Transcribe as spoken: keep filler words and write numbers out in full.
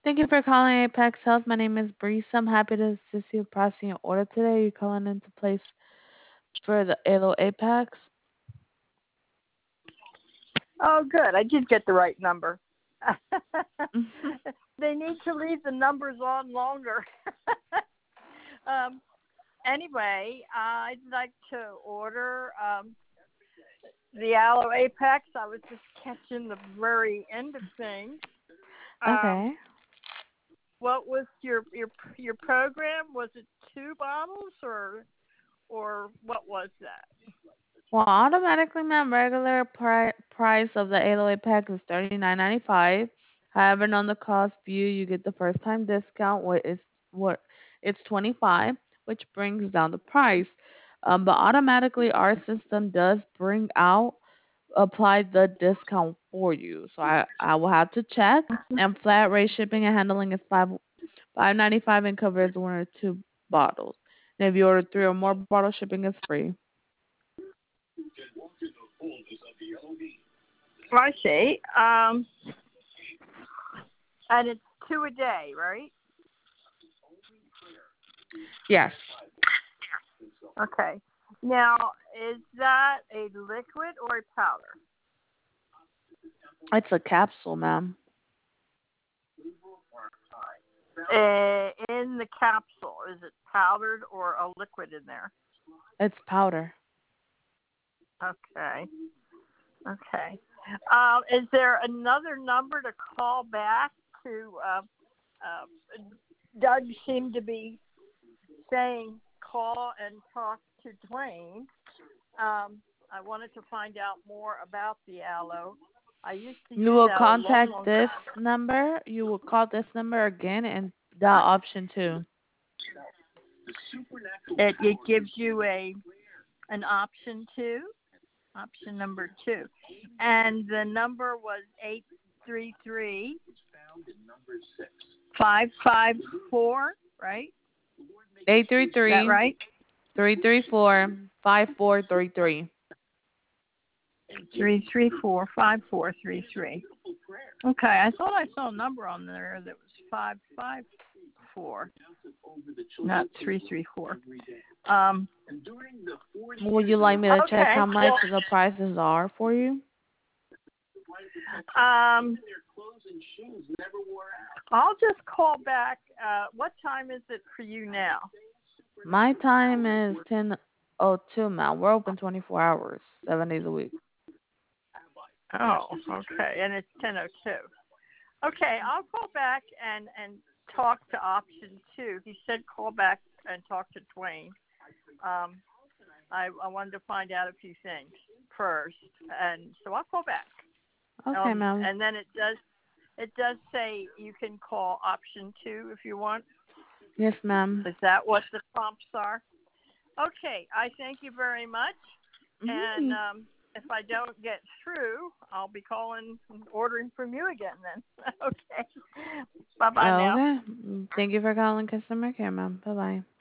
Thank you for calling Apex Health. My name is Brees. I'm happy to assist you with processing your order today. You're calling into place for the Alo Apex. Oh, good. I did get the right number. Mhm. They need to leave the numbers on longer. um, anyway, I'd like to order um, the Aloe Apex. I was just catching the very end of things. Um, Okay. what was your your your program? Was it two bottles or or what was that? Well, automatically, ma'am, regular pri- price of the Alo Apex is thirty nine ninety five. However, on the cost view, you get the first time discount, what is what it's twenty five, which brings down the price. Um, but automatically, our system does bring out apply the discount for you. So I, I will have to check. And flat rate shipping and handling is five five ninety five and covers one or two bottles. And if you order three or more bottles, shipping is free. I see. Um, and it's two a day, right? Yes, Okay. Now, is that a liquid or a powder? it's a capsule, ma'am. Uh, in the capsule, is it powdered or a liquid in there? It's powder. Okay. Okay. Um, is there another number to call back to? Uh, uh, Doug seemed to be saying call and talk to Dwayne. Um, I wanted to find out more about the aloe. I used to You use will aloe long, contact long time. this number. You will call this number again and dial option two. It, it gives you a an option two, option number two, and the number was eight three three five five four. Right? Eight three Is that three right? three three four five four three three. Three three four five four three three. Okay, I thought I saw a number on there that was five five four, not three three four. Um. Would you like me to check Okay. how Well, much the prices are for you? um, I'll just call back. Uh, what time is it for you now? My time is ten oh two, ma'am. We're open twenty-four hours, seven days a week. Oh, okay, and it's ten oh two. Okay, I'll call back and and talk to option two. He said call back and talk to Dwayne. Um, I I wanted to find out a few things first, and so I'll call back. Okay, Um, ma'am. and then it does it does say you can call option two if you want. Yes, ma'am. Is that what the prompts are? Okay, I thank you very much. And Mm-hmm. um, if I don't get through, I'll be calling, ordering from you again then. Okay. Bye bye now. Okay. Thank you for calling customer care, ma'am. Bye bye.